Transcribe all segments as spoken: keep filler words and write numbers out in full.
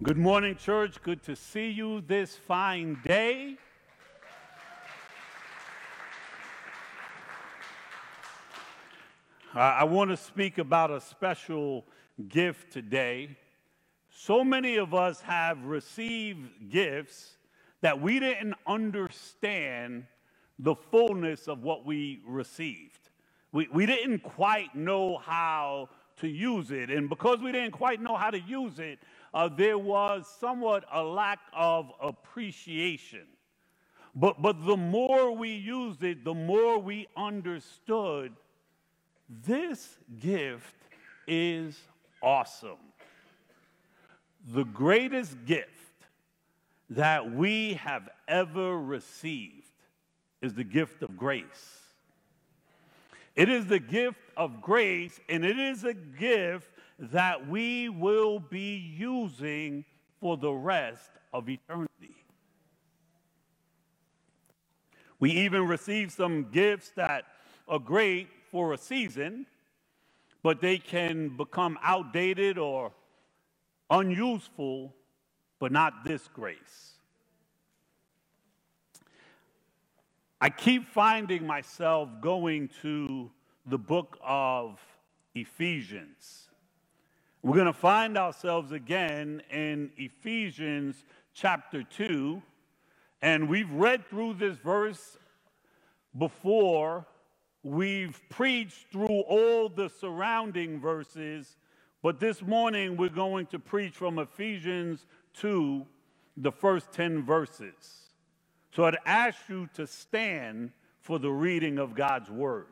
Good morning, church. Good to see you this fine day. Uh, I want to speak about a special gift today. So many of us have received gifts that we didn't understand the fullness of what we received. We, we didn't quite know how to use it. And because we didn't quite know how to use it, uh, there was somewhat a lack of appreciation. But, but the more we used it, the more we understood this gift is awesome. The greatest gift that we have ever received is the gift of grace. It is the gift of grace, and it is a gift that we will be using for the rest of eternity. We even receive some gifts that are great for a season, but they can become outdated or unuseful, but not this grace. I keep finding myself going to the book of Ephesians. We're going to find ourselves again in Ephesians chapter two, and we've read through this verse before. We've preached through all the surrounding verses, but this morning we're going to preach from Ephesians two, the first ten verses. So I'd ask you to stand for the reading of God's word.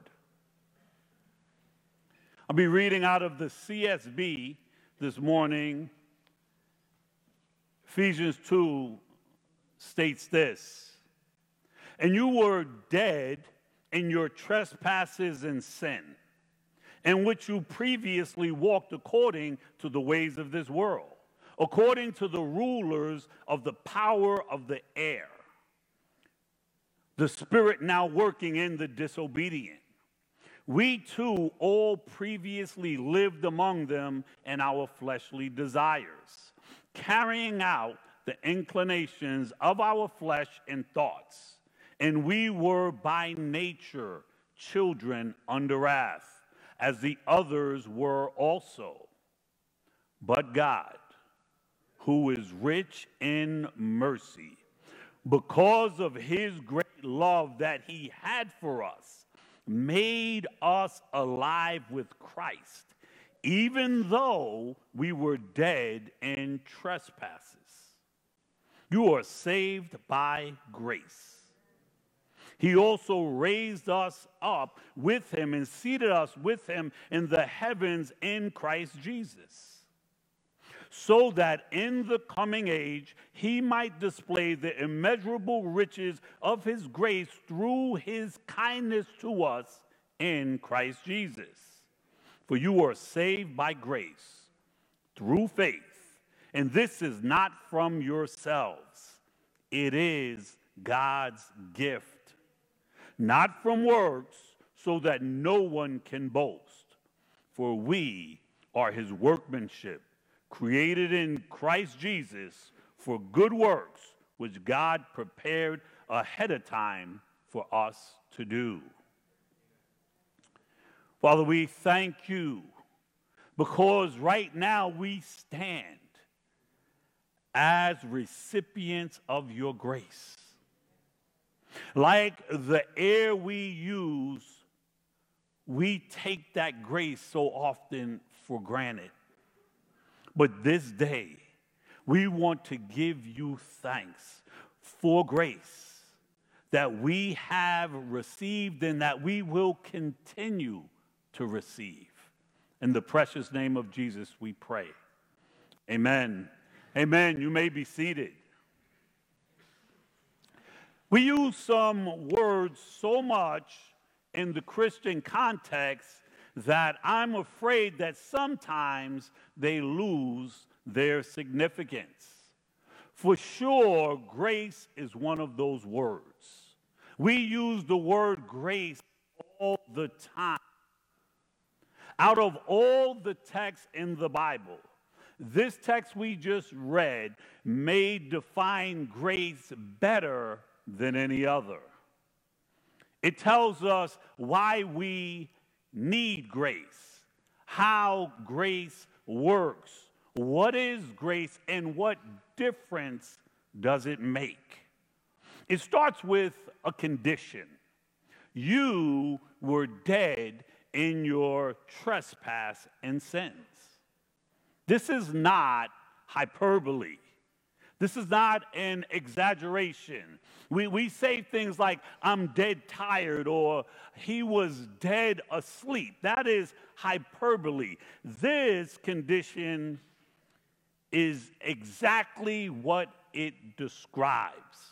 I'll be reading out of the C S B this morning. Ephesians two states this: "And you were dead in your trespasses and sin, in which you previously walked according to the ways of this world, according to the rulers of the power of the air, the spirit now working in the disobedient. We too all previously lived among them in our fleshly desires, carrying out the inclinations of our flesh and thoughts. And we were by nature children under wrath, as the others were also. But God, who is rich in mercy, because of his great love that he had for us, made us alive with Christ, even though we were dead in trespasses. You are saved by grace. He also raised us up with him and seated us with him in the heavens in Christ Jesus, so that in the coming age he might display the immeasurable riches of his grace through his kindness to us in Christ Jesus. For you are saved by grace through faith, and this is not from yourselves. It is God's gift, not from works, so that no one can boast. For we are his workmanship, created in Christ Jesus for good works, which God prepared ahead of time for us to do." Father, we thank you because right now we stand as recipients of your grace. Like the air we use, we take that grace so often for granted. But this day, we want to give you thanks for grace that we have received and that we will continue to receive. In the precious name of Jesus, we pray. Amen. Amen. You may be seated. We use some words so much in the Christian context that I'm afraid that sometimes they lose their significance. For sure, grace is one of those words. We use the word grace all the time. Out of all the texts in the Bible, This text we just read may define grace better than any other. It tells us why we need grace, how grace works, what is grace, and what difference does it make. It starts with a condition. You were dead in your trespass and sins. This is not hyperbole. This is not an exaggeration. We, we say things like, I'm dead tired, or he was dead asleep. That is hyperbole. This condition is exactly what it describes.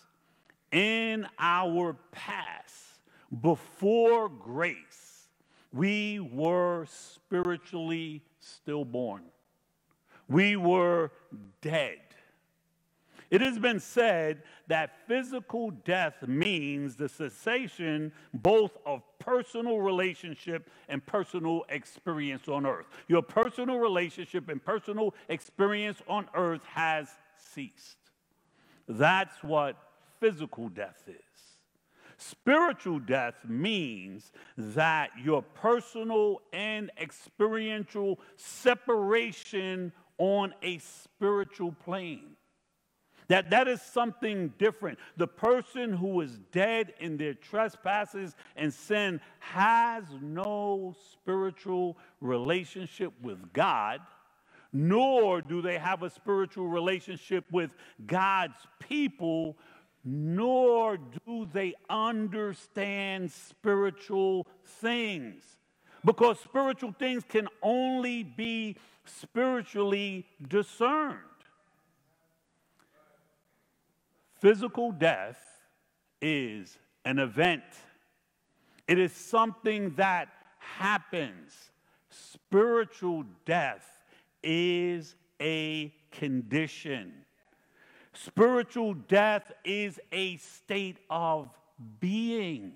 In our past, before grace, we were spiritually stillborn. We were dead. It has been said that physical death means the cessation both of personal relationship and personal experience on earth. Your personal relationship and personal experience on earth has ceased. That's what physical death is. Spiritual death means that your personal and experiential separation on a spiritual plane. That, that is something different. The person who is dead in their trespasses and sin has no spiritual relationship with God, nor do they have a spiritual relationship with God's people, nor do they understand spiritual things. Because spiritual things can only be spiritually discerned. Physical death is an event. It is something that happens. Spiritual death is a condition. Spiritual death is a state of being,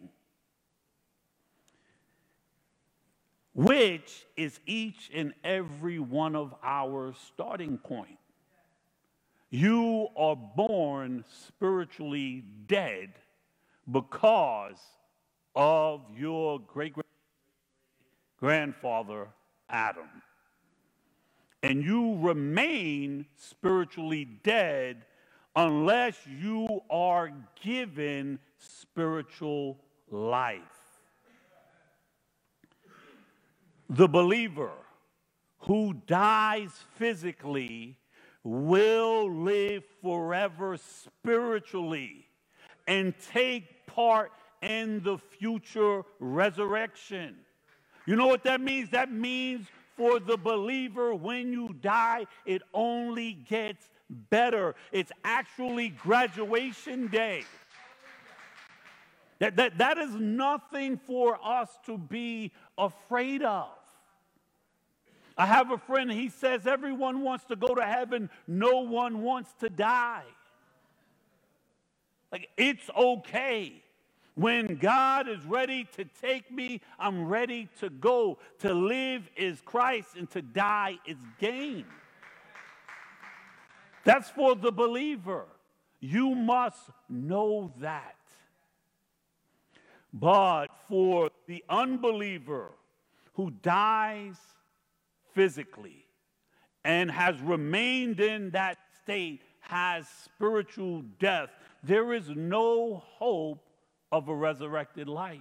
which is each and every one of our starting point. You are born spiritually dead because of your great-grandfather, Adam. And you remain spiritually dead unless you are given spiritual life. The believer who dies physically will live forever spiritually and take part in the future resurrection. You know what that means? That means for the believer, when you die, it only gets better. It's actually graduation day. That, that, that is nothing for us to be afraid of. I have a friend, he says everyone wants to go to heaven, no one wants to die. Like, it's okay. When God is ready to take me, I'm ready to go. To live is Christ, and to die is gain. That's for the believer. You must know that. But for the unbeliever who dies physically and has remained in that state, has spiritual death, there is no hope of a resurrected life.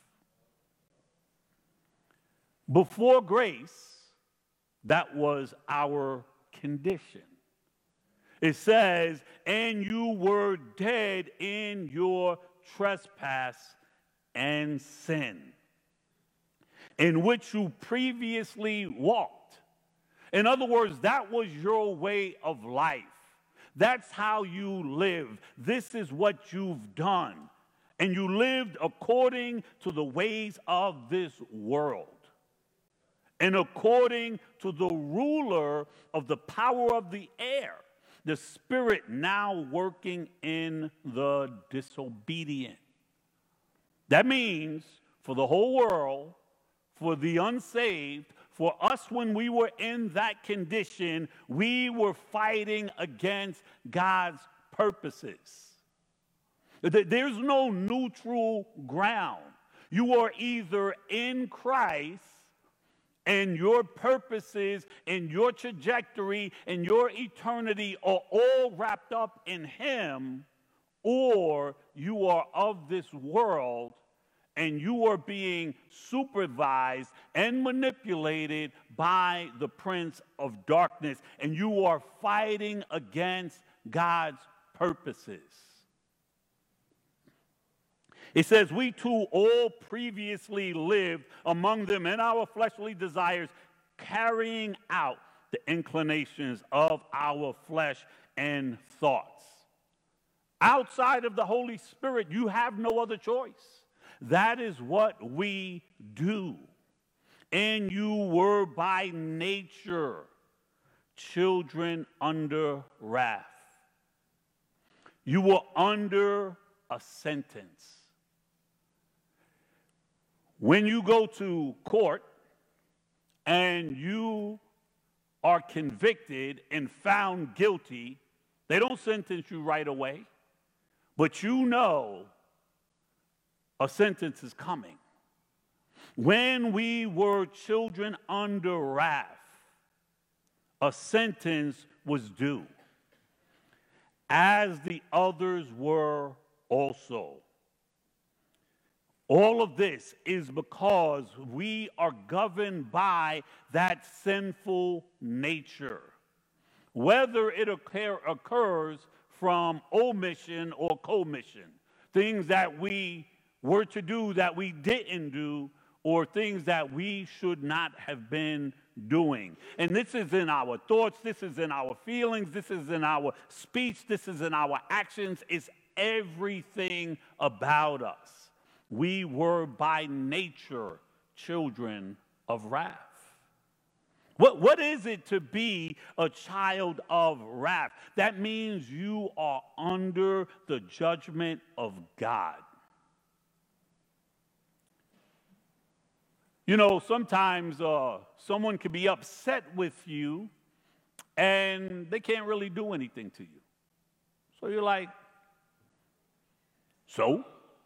Before grace, that was our condition. It says, and you were dead in your trespass and sin, in which you previously walked. In other words, that was your way of life. That's how you live. This is what you've done. And you lived according to the ways of this world, and according to the ruler of the power of the air, the spirit now working in the disobedient. That means for the whole world, for the unsaved, for us, when we were in that condition, we were fighting against God's purposes. There's no neutral ground. You are either in Christ, and your purposes and your trajectory and your eternity are all wrapped up in Him, or you are of this world and you are being supervised and manipulated by the prince of darkness, and you are fighting against God's purposes. It says, we too all previously lived among them in our fleshly desires, carrying out the inclinations of our flesh and thoughts. Outside of the Holy Spirit, you have no other choice. That is what we do. And you were by nature children under wrath. You were under a sentence. When you go to court and you are convicted and found guilty, they don't sentence you right away, but you know a sentence is coming. When we were children under wrath, a sentence was due, as the others were also. All of this is because we are governed by that sinful nature. Whether it occur, occurs from omission or commission, things that we were to do that we didn't do, or things that we should not have been doing. And this is in our thoughts, this is in our feelings, this is in our speech, this is in our actions. It's everything about us. We were by nature children of wrath. What, what is it to be a child of wrath? That means you are under the judgment of God. You know, sometimes uh, someone can be upset with you and they can't really do anything to you. So you're like, so?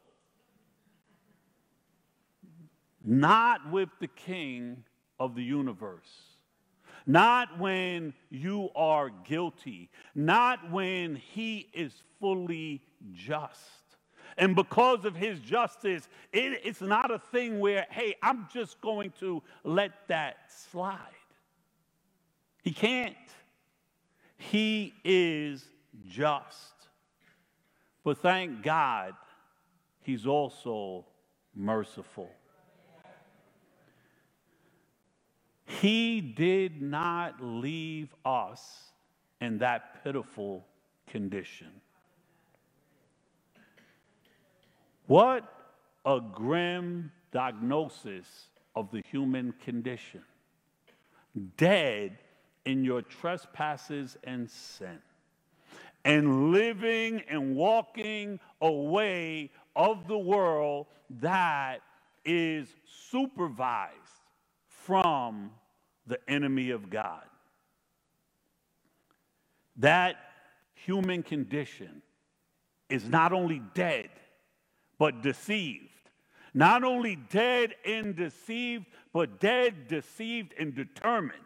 Not with the King of the universe. Not when you are guilty. Not when He is fully just. And because of His justice, it, it's not a thing where, hey, I'm just going to let that slide. He can't. He is just. But thank God, He's also merciful. He did not leave us in that pitiful condition. What a grim diagnosis of the human condition. Dead in your trespasses and sin, and living and walking away of the world that is supervised from the enemy of God. That human condition is not only dead, but deceived. Not only dead and deceived, but dead, deceived, and determined.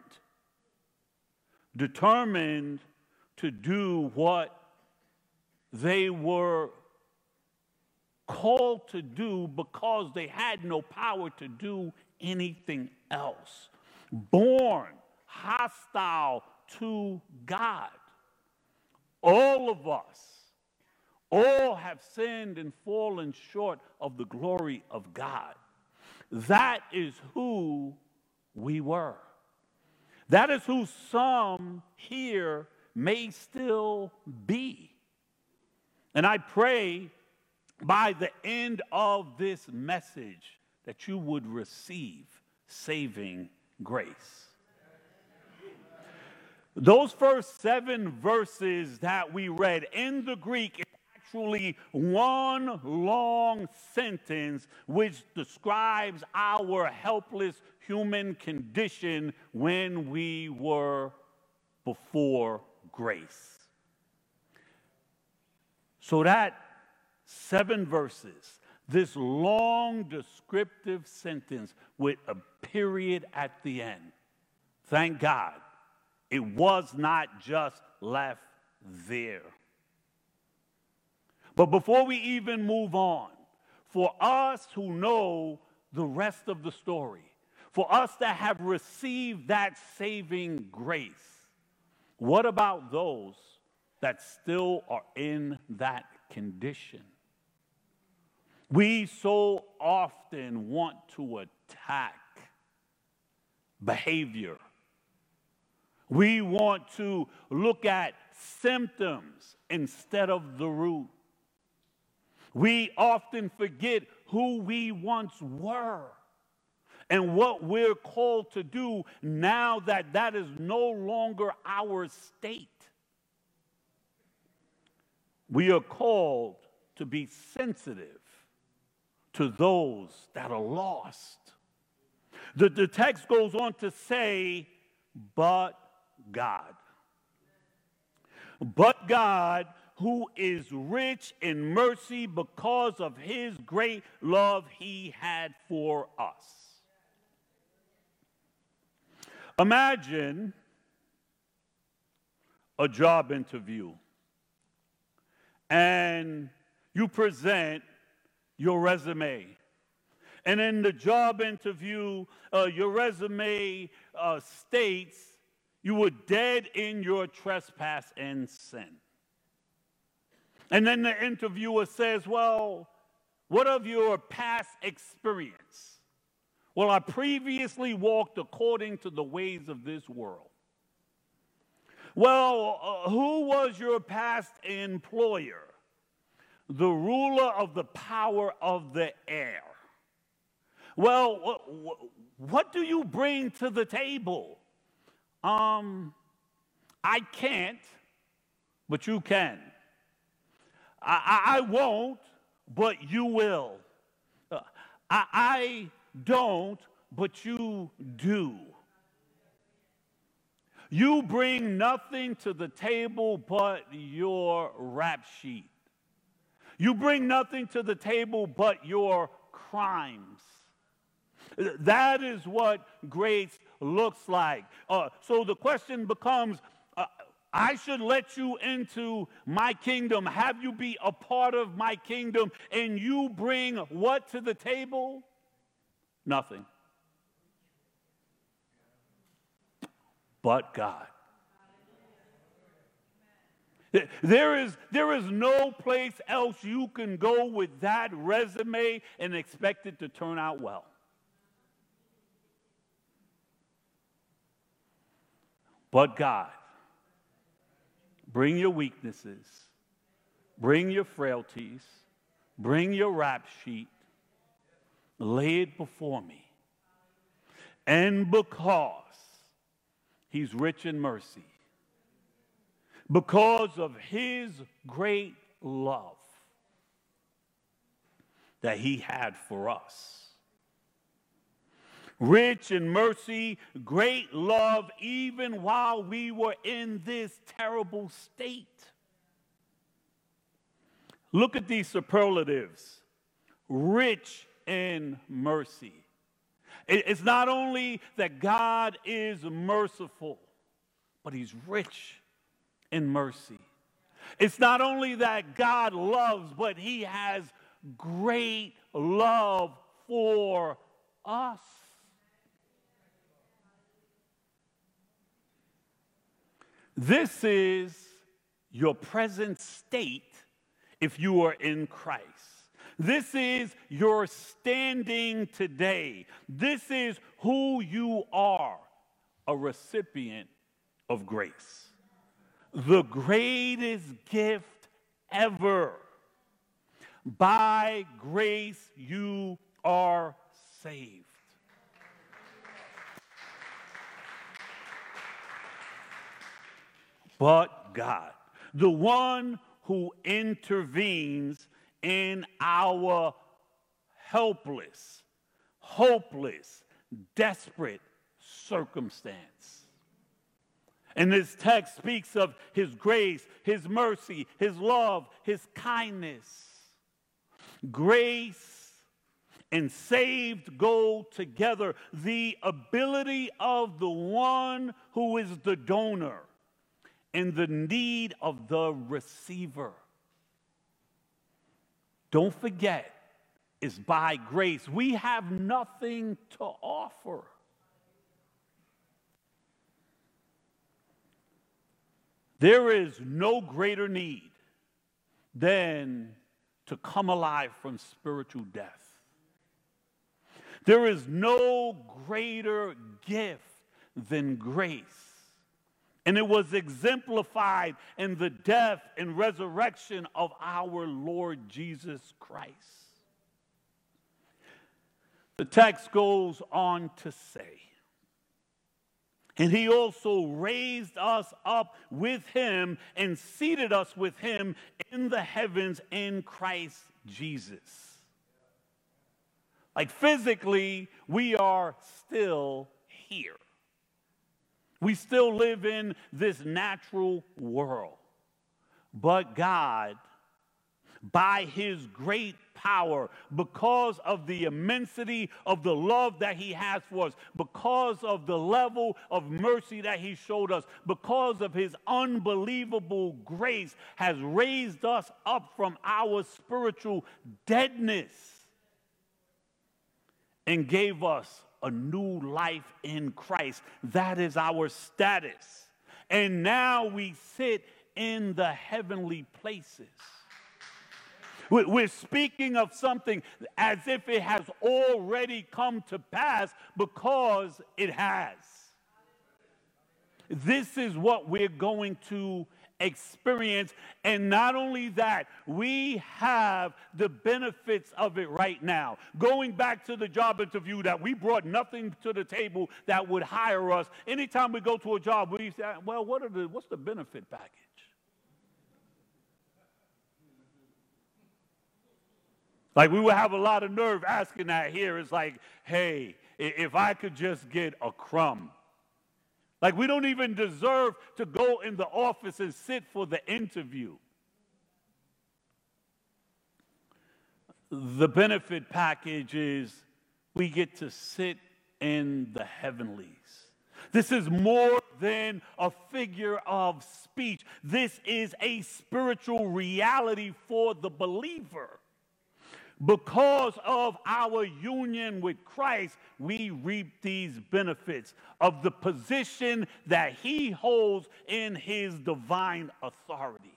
Determined to do what they were called to do because they had no power to do anything else. Born hostile to God. All of us, all have sinned and fallen short of the glory of God. That is who we were. That is who some here may still be. And I pray by the end of this message that you would receive saving grace. Those first seven verses that we read in the Greek is actually one long sentence which describes our helpless human condition when we were before grace. So that seven verses, this long descriptive sentence with a period at the end, thank God, it was not just left there. But before we even move on, for us who know the rest of the story, for us that have received that saving grace, what about those that still are in that condition? We so often want to attack behavior. We want to look at symptoms instead of the root. We often forget who we once were and what we're called to do now that that is no longer our state. We are called to be sensitive to those that are lost. The, the text goes on to say, but God. But God, who is rich in mercy because of his great love he had for us. Imagine a job interview, and you present your resume. And in the job interview, uh, your resume uh, states you were dead in your trespass and sin. And then the interviewer says, well, what of your past experience? Well, I previously walked according to the ways of this world. Well, uh, who was your past employer? The ruler of the power of the air. Well, what do you bring to the table? Um, I can't, but you can. I, I, I won't, but you will. Uh, I, I don't, but you do. You bring nothing to the table but your rap sheet. You bring nothing to the table but your crimes. That is what grace looks like. Uh, so the question becomes, uh, I should let you into my kingdom, have you be a part of my kingdom, and you bring what to the table? Nothing. But God. There is, there is no place else you can go with that resume and expect it to turn out well. But God, bring your weaknesses, bring your frailties, bring your rap sheet, lay it before me. And because he's rich in mercy, because of his great love that he had for us. Rich in mercy, great love, even while we were in this terrible state. Look at these superlatives. Rich in mercy. It's not only that God is merciful, but he's rich in mercy. It's not only that God loves, but he has great love for us. This is your present state if you are in Christ. This is your standing today. This is who you are, a recipient of grace. The greatest gift ever. By grace you are saved. But God, the one who intervenes in our helpless, hopeless, desperate circumstance. And this text speaks of his grace, his mercy, his love, his kindness. Grace and saved go together. The ability of the one who is the donor and the need of the receiver. Don't forget, it's by grace. We have nothing to offer. There is no greater need than to come alive from spiritual death. There is no greater gift than grace. And it was exemplified in the death and resurrection of our Lord Jesus Christ. The text goes on to say, and he also raised us up with him and seated us with him in the heavens in Christ Jesus. Like physically, we are still here. We still live in this natural world. But God, by his great power, because of the immensity of the love that he has for us, because of the level of mercy that he showed us, because of his unbelievable grace, has raised us up from our spiritual deadness and gave us a new life in Christ. That is our status. And now we sit in the heavenly places. We're speaking of something as if it has already come to pass, because it has. This is what we're going to experience. And not only that, we have the benefits of it right now. Going back to the job interview, that we brought nothing to the table that would hire us. Anytime we go to a job, we say, well, what are the, what's the benefit package? Like, we would have a lot of nerve asking that here. It's like, hey, if I could just get a crumb. Like, we don't even deserve to go in the office and sit for the interview. The benefit package is we get to sit in the heavenlies. This is more than a figure of speech. This is a spiritual reality for the believer. Because of our union with Christ, we reap these benefits of the position that he holds in his divine authority.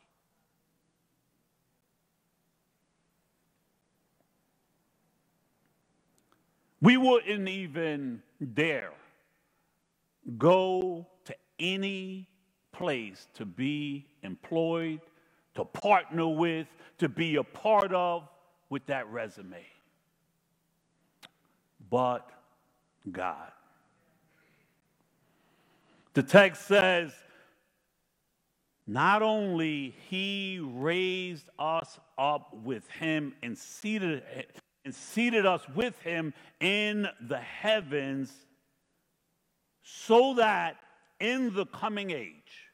We wouldn't even dare go to any place to be employed, to partner with, to be a part of, with that resume. But God. The text says, not only he raised us up with him and seated, and seated us with him in the heavens, so that in the coming age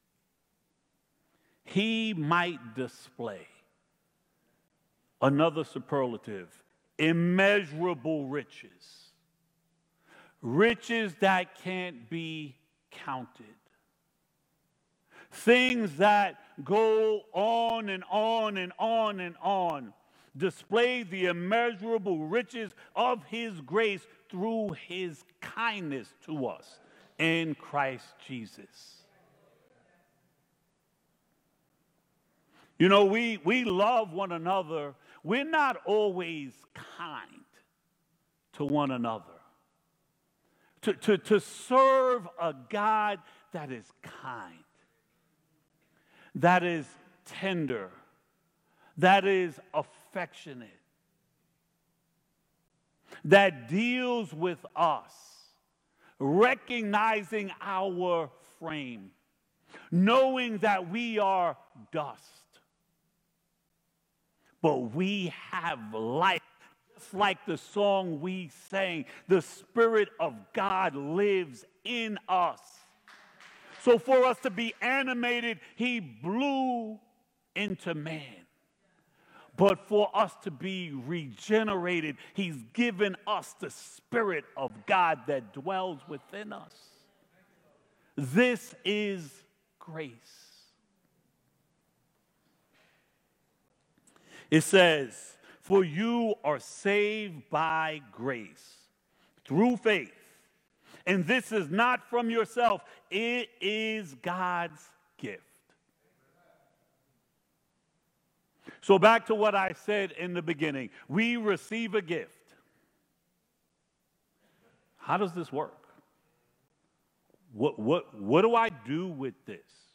he might display another superlative, immeasurable riches. Riches that can't be counted. Things that go on and on and on and on. Display the immeasurable riches of his grace through his kindness to us in Christ Jesus. You know, we, we love one another. We're not always kind to one another. To, to, to serve a God that is kind, that is tender, that is affectionate, that deals with us, recognizing our frame, knowing that we are dust. but we have life. Just like the song we sang, the Spirit of God lives in us. So for us to be animated, he blew into man. But for us to be regenerated, he's given us the Spirit of God that dwells within us. This is grace. It says, for you are saved by grace through faith. And this is not from yourself. It is God's gift. So back to what I said in the beginning. We receive a gift. How does this work? What, what, what do I do with this?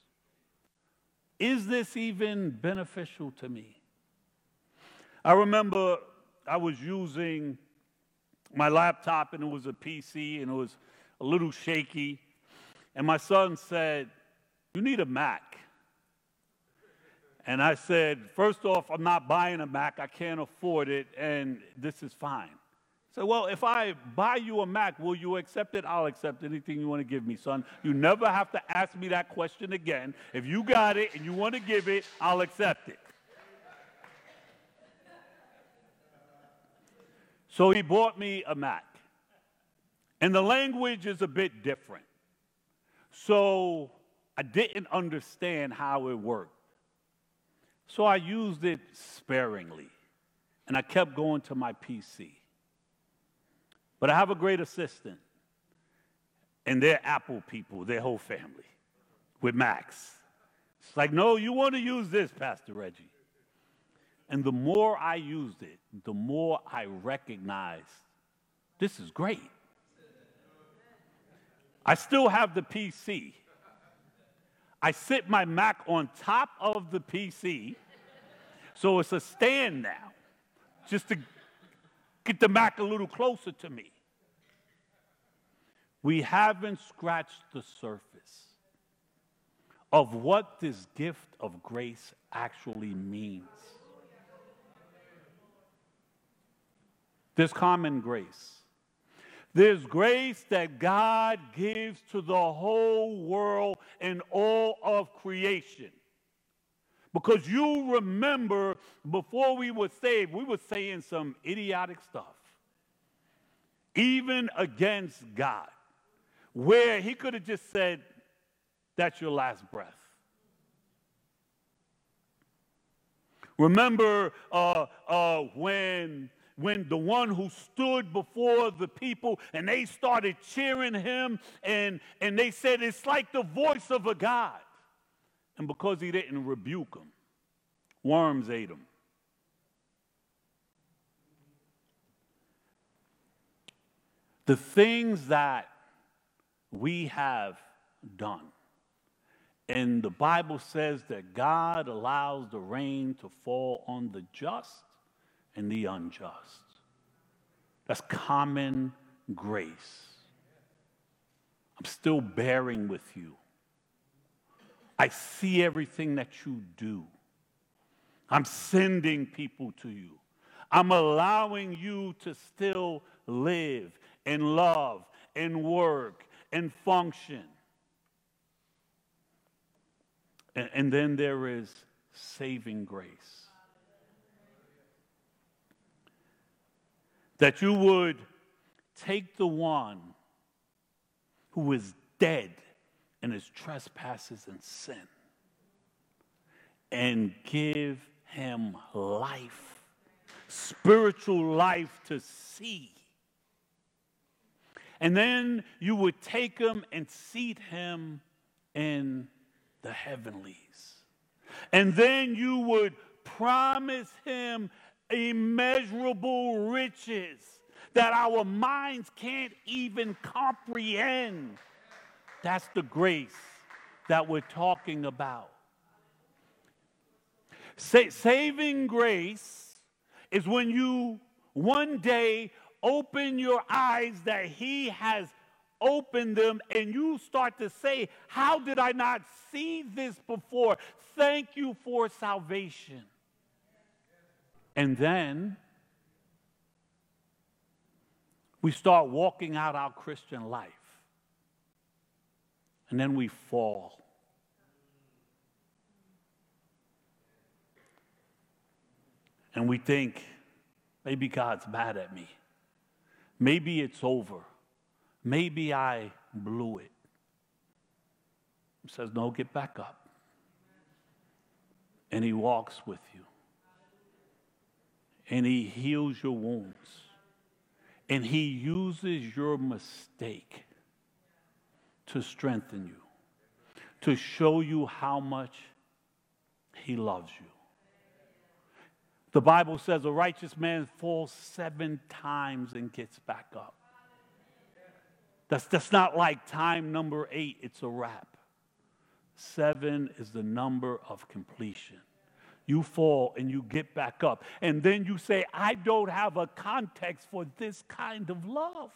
Is this even beneficial to me? I remember I was using my laptop, and it was a P C, and it was a little shaky. And my son said, you need a Mac. And I said, first off, I'm not buying a Mac. I can't afford it, and this is fine. So, well, if I buy you a Mac, will you accept it? I'll accept anything you want to give me, son. You never have to ask me that question again. If you got it and you want to give it, I'll accept it. So he bought me a Mac. And the language is a bit different. So I didn't understand how it worked. So I used it sparingly. And I kept going to my P C. But I have a great assistant. And they're Apple people, their whole family, with Macs. It's like, no, you want to use this, Pastor Reggie. And the more I used it, the more I recognized this is great. I still have the P C. I sit my Mac on top of the P C, so it's a stand now, just to get the Mac a little closer to me. We haven't scratched the surface of what this gift of grace actually means. There's common grace. There's grace that God gives to the whole world and all of creation. Because you remember, before we were saved, we were saying some idiotic stuff, even against God, where he could have just said, that's your last breath. Remember uh, uh, when... when the one who stood before the people and they started cheering him, and, and they said it's like the voice of a God. And because he didn't rebuke them, worms ate him. The things that we have done, and the Bible says that God allows the rain to fall on the just and the unjust. That's common grace. I'm still bearing with you. I see everything that you do. I'm sending people to you. I'm allowing you to still live and love and work and function. And, and then there is saving grace. That you would take the one who is dead in his trespasses and sin and give him life, spiritual life to see. And then you would take him and seat him in the heavenlies. And then you would promise him immeasurable riches that our minds can't even comprehend. That's the grace that we're talking about. Sa- saving grace is when you one day open your eyes that he has opened them, and you start to say, how did I not see this before? Thank you for salvation. And then we start walking out our Christian life. And then we fall. And we think, maybe God's mad at me. Maybe it's over. Maybe I blew it. He says, no, get back up. And he walks with you. And he heals your wounds. And he uses your mistake to strengthen you, to show you how much he loves you. The Bible says a righteous man falls seven times and gets back up. That's, that's not like time number eight, it's a wrap. Seven is the number of completion. You fall and you get back up. And then you say, I don't have a context for this kind of love.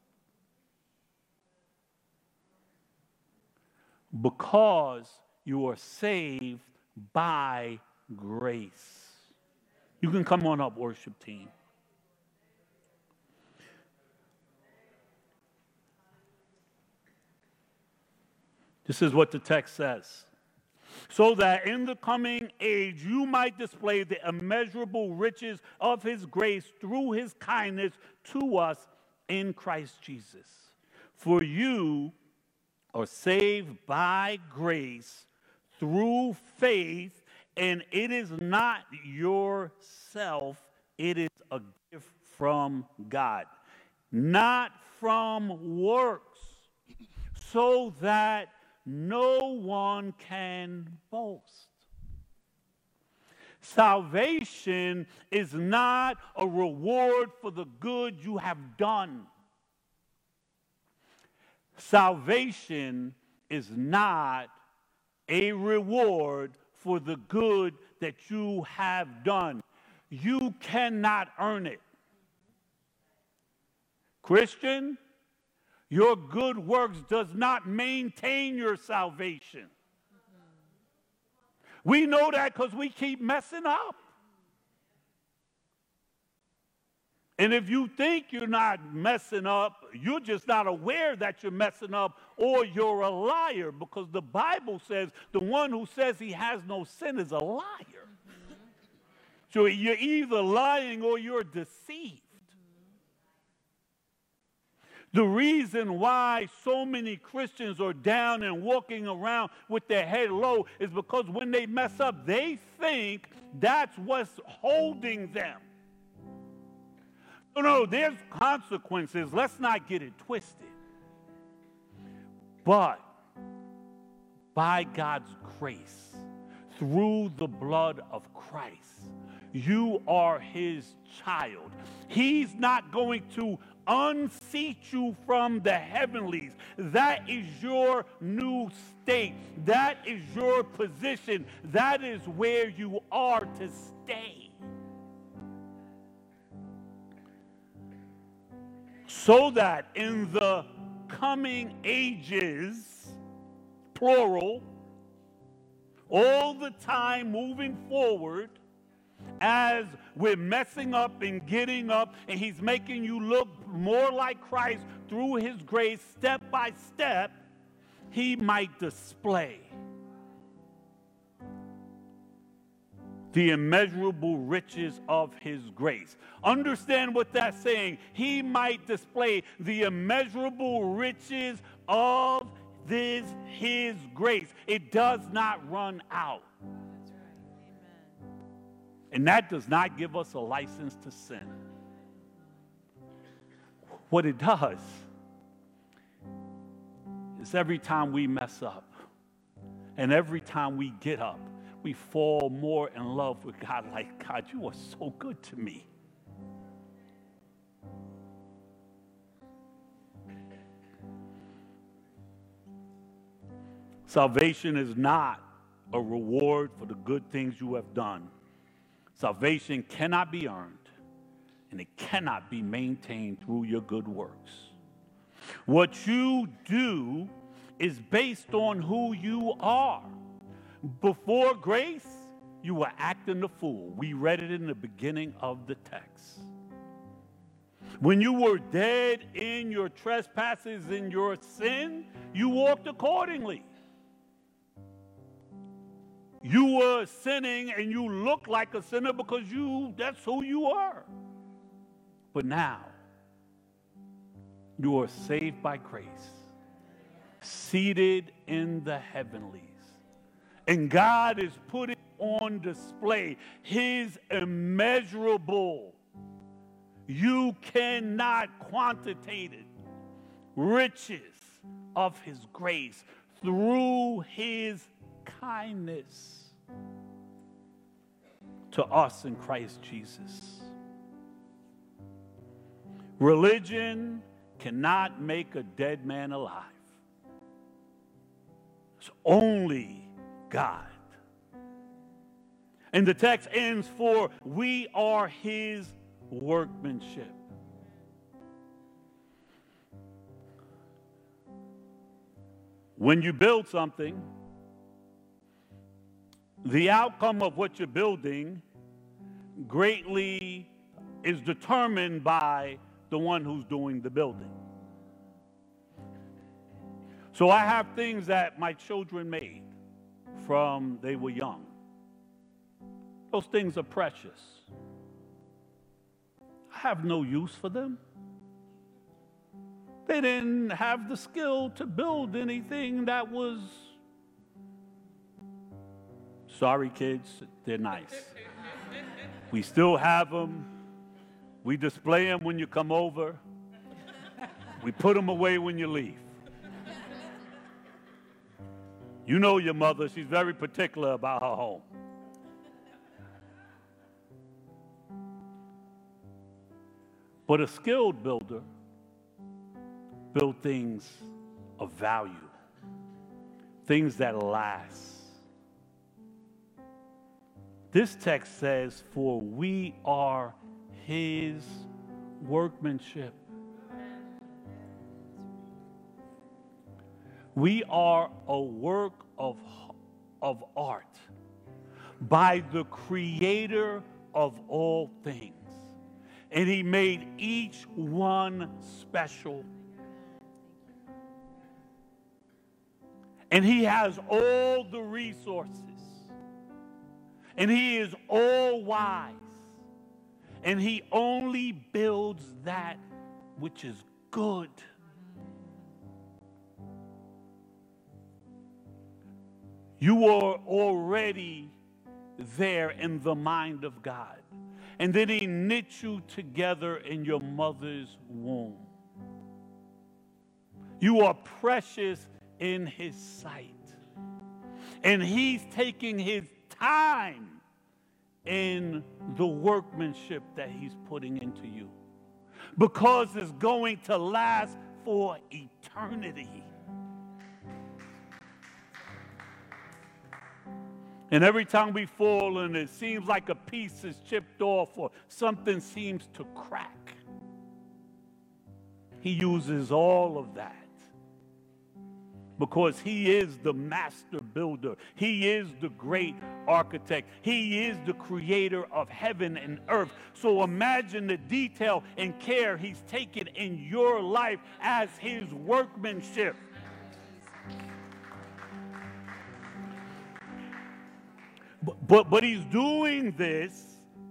Because you are saved by grace. You can come on up, worship team. This is what the text says. So that in the coming age you might display the immeasurable riches of his grace through his kindness to us in Christ Jesus. For you are saved by grace through faith, and it is not yourself, it is a gift from God, not from works, so that no one can boast. Salvation is not a reward for the good you have done. Salvation is not a reward for the good that you have done. You cannot earn it. Christian, your good works does not maintain your salvation. We know that because we keep messing up. And if you think you're not messing up, you're just not aware that you're messing up, or you're a liar, because the Bible says the one who says he has no sin is a liar. Mm-hmm. So you're either lying or you're deceived. The reason why so many Christians are down and walking around with their head low is because when they mess up, they think that's what's holding them. No, no, there's consequences. Let's not get it twisted. But by God's grace, through the blood of Christ, you are his child. He's not going to unseat you from the heavenlies. That is your new state. That is your position. That is where you are to stay. So that in the coming ages, plural, all the time moving forward, as we're messing up and getting up, and he's making you look more like Christ through his grace, step by step, he might display the immeasurable riches of his grace. Understand what that's saying. He might display the immeasurable riches of this his grace. It does not run out. That's right. Amen. And that does not give us a license to sin. What it does is every time we mess up and every time we get up, we fall more in love with God. Like, God, you are so good to me. Salvation is not a reward for the good things you have done. Salvation cannot be earned, and it cannot be maintained through your good works. What you do is based on who you are. Before grace, you were acting the fool. We read it in the beginning of the text. When you were dead in your trespasses and your sin, you walked accordingly. You were sinning and you looked like a sinner because you that's who you are. But now, you are saved by grace, seated in the heavenlies. And God is putting on display his immeasurable, you cannot quantitate it, riches of his grace through his kindness to us in Christ Jesus. Religion cannot make a dead man alive. It's only God. And the text ends for, we are his workmanship. When you build something, the outcome of what you're building greatly is determined by the one who's doing the building. So I have things that my children made from they were young. Those things are precious. I have no use for them. They didn't have the skill to build anything that was, sorry kids, they're nice. We still have them. We display them when you come over. We put them away when you leave. You know your mother, she's very particular about her home. But a skilled builder build things of value, things that last. This text says, for we are his workmanship. We are a work of, of art by the creator of all things. And he made each one special. And he has all the resources. And he is all wise. And he only builds that which is good. You are already there in the mind of God. And then he knit you together in your mother's womb. You are precious in his sight. And he's taking his time in the workmanship that he's putting into you, because it's going to last for eternity. And every time we fall and it seems like a piece is chipped off or something seems to crack, he uses all of that. Because he is the master builder. He is the great architect. He is the creator of heaven and earth. So imagine the detail and care he's taken in your life as his workmanship. But, but, but he's doing this,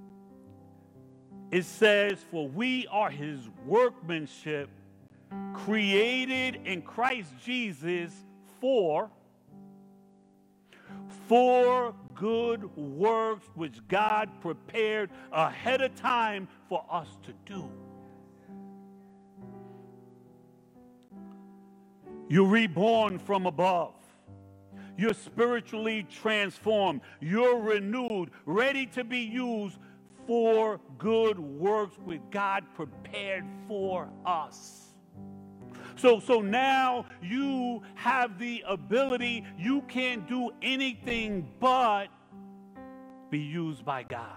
it says, for we are his workmanship, created in Christ Jesus for, for good works which God prepared ahead of time for us to do. You're reborn from above. You're spiritually transformed. You're renewed, ready to be used for good works which God prepared for us. So, so now you have the ability, you can't do anything but be used by God.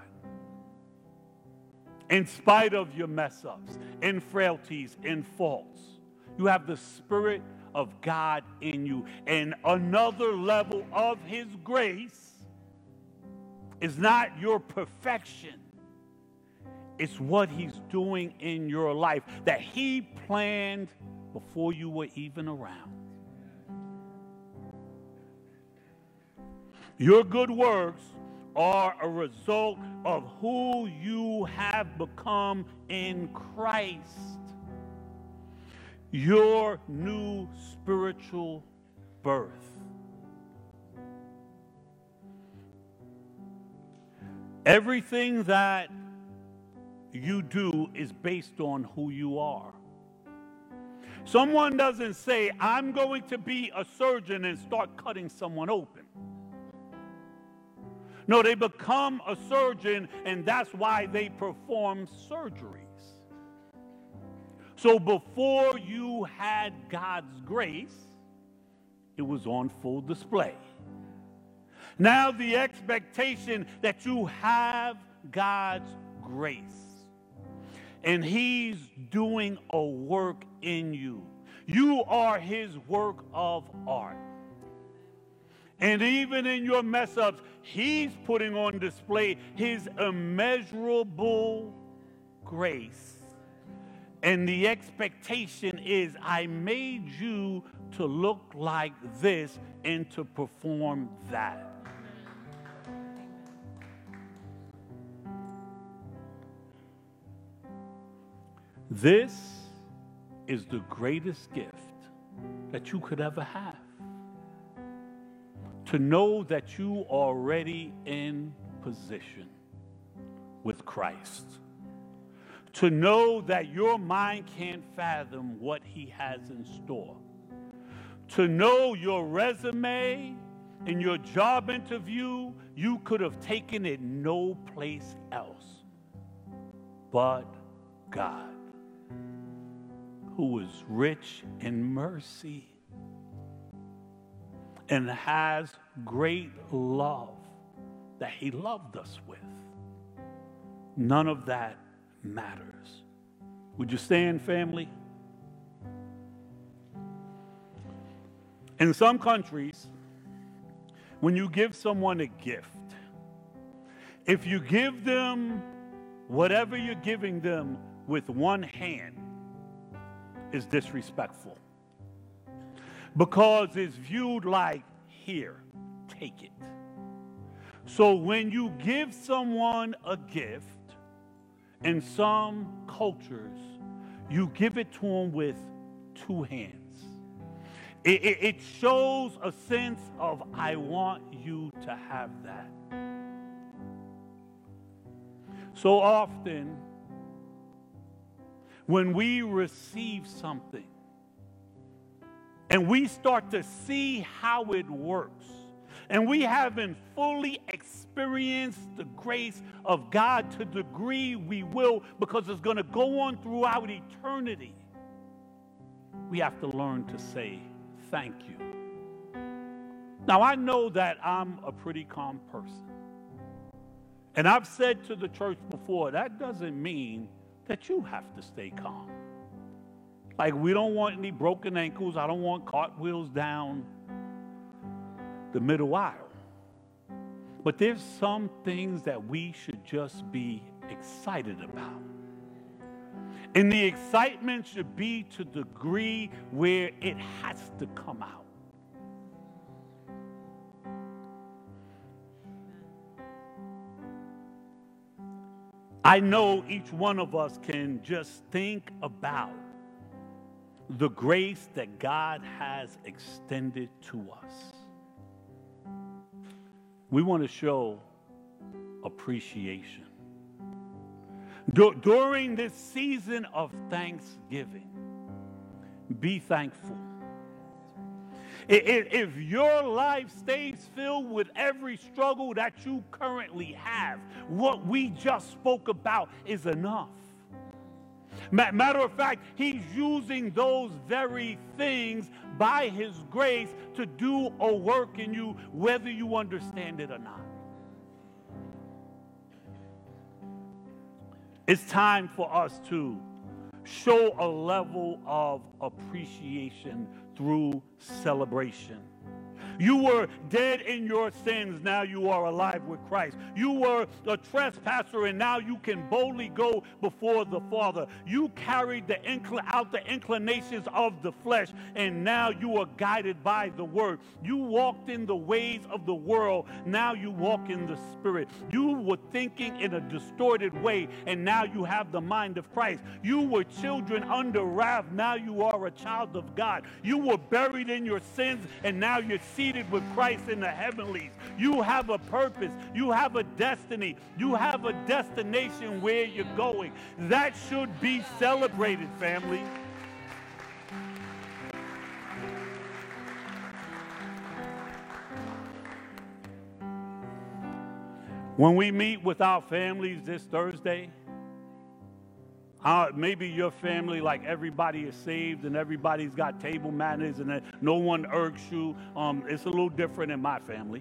In spite of your mess ups, and frailties, and faults, you have the Spirit of God in you. And another level of his grace is not your perfection. It's what he's doing in your life that he planned before you were even around. Your good works are a result of who you have become in Christ. Your new spiritual birth. Everything that you do is based on who you are. Someone doesn't say, I'm going to be a surgeon and start cutting someone open. No, they become a surgeon, and that's why they perform surgeries. So before you had God's grace, it was on full display. Now the expectation that you have God's grace, and he's doing a work in you. You are his work of art. And even in your mess ups, he's putting on display his immeasurable grace. And the expectation is, I made you to look like this and to perform that. This is the greatest gift that you could ever have. To know that you are already in position with Christ. To know that your mind can't fathom what he has in store. To know your resume and your job interview, you could have taken it no place else but God, who is rich in mercy and has great love that he loved us with. None of that matters. Would you stand, family? In some countries, when you give someone a gift, if you give them whatever you're giving them with one hand, is disrespectful. Because it's viewed like, here, take it. So when you give someone a gift, in some cultures, you give it to them with two hands. It, it, it shows a sense of, I want you to have that. So often, when we receive something, and we start to see how it works, and we haven't fully experienced the grace of God to the degree we will, because it's going to go on throughout eternity, we have to learn to say thank you. Now, I know that I'm a pretty calm person. And I've said to the church before, that doesn't mean that you have to stay calm. Like, we don't want any broken ankles. I don't want cartwheels down the middle aisle. But there's some things that we should just be excited about. And the excitement should be to the degree where it has to come out. I know each one of us can just think about the grace that God has extended to us. We want to show appreciation. Du- during this season of Thanksgiving, be thankful. I- i- If your life stays filled with every struggle that you currently have, what we just spoke about is enough. Ma- Matter of fact, he's using those very things by his grace to do a work in you, whether you understand it or not. It's time for us to show a level of appreciation through celebration. You were dead in your sins. Now you are alive with Christ. You were a trespasser, and now you can boldly go before the Father. You carried the incl- out the inclinations of the flesh, and now you are guided by the Word. You walked in the ways of the world. Now you walk in the Spirit. You were thinking in a distorted way, and now you have the mind of Christ. You were children under wrath. Now you are a child of God. You were buried in your sins, and now you're seated with Christ in the heavenlies. You have a purpose. You have a destiny. You have a destination where you're going. That should be celebrated, family. When we meet with our families this Thursday, Uh, maybe your family, like everybody is saved and everybody's got table manners and uh, no one irks you. Um, it's a little different in my family.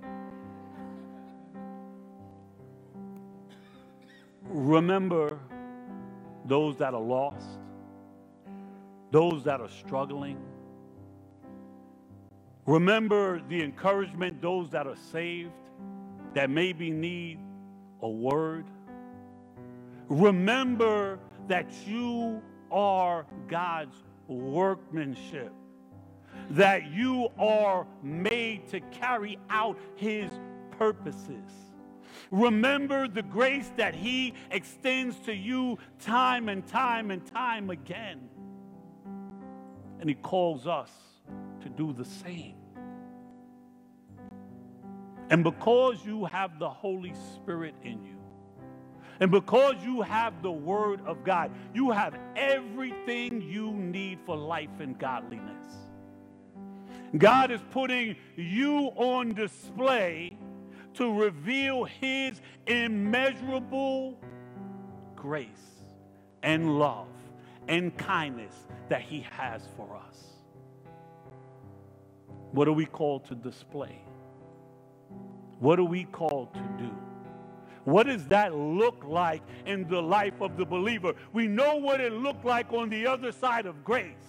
Remember those that are lost, those that are struggling. Remember the encouragement, those that are saved, that maybe need a word. Remember that you are God's workmanship, that you are made to carry out His purposes. Remember the grace that He extends to you time and time and time again. And He calls us to do the same. And because you have the Holy Spirit in you, and because you have the Word of God, you have everything you need for life and godliness. God is putting you on display to reveal His immeasurable grace and love and kindness that He has for us. What are we called to display? What are we called to do? What does that look like in the life of the believer? We know what it looked like on the other side of grace.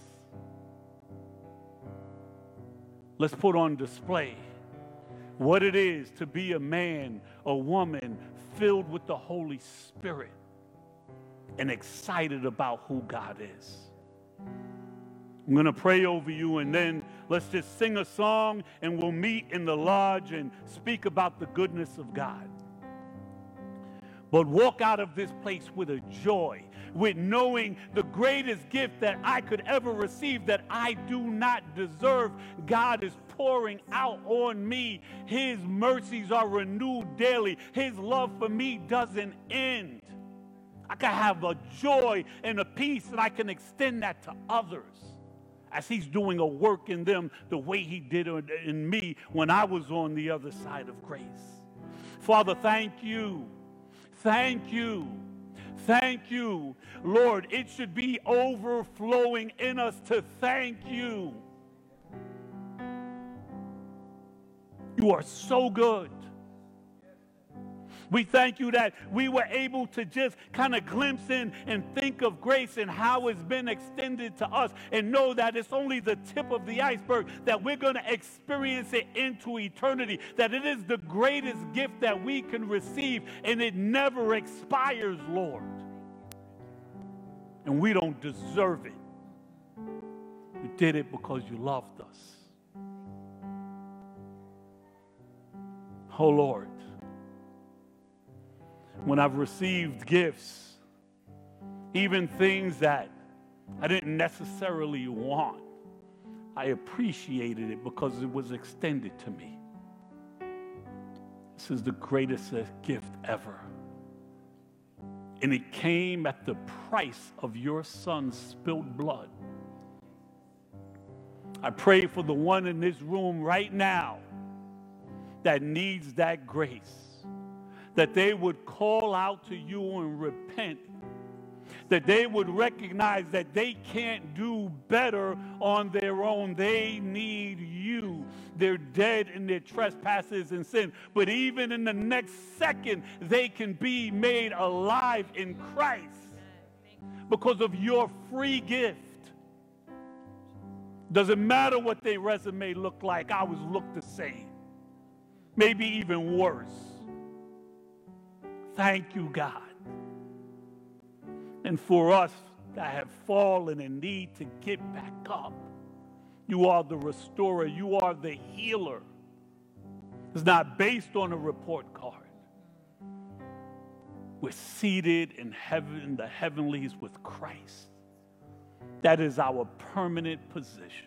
Let's put on display what it is to be a man, a woman filled with the Holy Spirit and excited about who God is. I'm going to pray over you, and then let's just sing a song, and we'll meet in the lodge and speak about the goodness of God. But walk out of this place with a joy, with knowing the greatest gift that I could ever receive that I do not deserve. God is pouring out on me. His mercies are renewed daily. His love for me doesn't end. I can have a joy and a peace, and I can extend that to others as He's doing a work in them the way He did in me when I was on the other side of grace. Father, thank you. Thank you. Thank you. Lord, it should be overflowing in us to thank you. You are so good. We thank you that we were able to just kind of glimpse in and think of grace and how it's been extended to us, and know that it's only the tip of the iceberg, that we're going to experience it into eternity, that it is the greatest gift that we can receive, and it never expires, Lord. And we don't deserve it. You did it because you loved us. Oh, Lord. When I've received gifts, even things that I didn't necessarily want, I appreciated it because it was extended to me. This is the greatest gift ever. And it came at the price of your Son's spilled blood. I pray for the one in this room right now that needs that grace, that they would call out to you and repent, that they would recognize that they can't do better on their own. They need you. They're dead in their trespasses and sin. But even in the next second, they can be made alive in Christ because of your free gift. Doesn't matter what their resume looked like, ours looked the same. Maybe even worse. Thank you, God. And for us that have fallen and need to get back up, you are the restorer. You are the healer. It's not based on a report card. We're seated in heaven, in the heavenlies with Christ. That is our permanent position.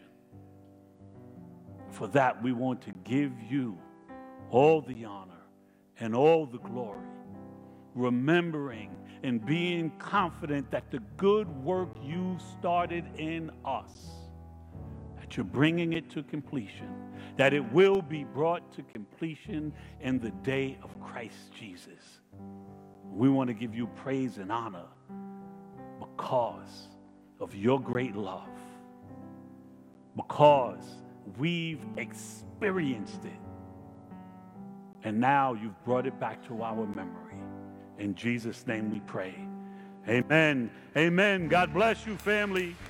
For that, we want to give you all the honor and all the glory, remembering and being confident that the good work you started in us, that you're bringing it to completion, that it will be brought to completion in the day of Christ Jesus. We want to give you praise and honor because of your great love, because we've experienced it, and now you've brought it back to our memory. In Jesus' name we pray. Amen. Amen. God bless you, family.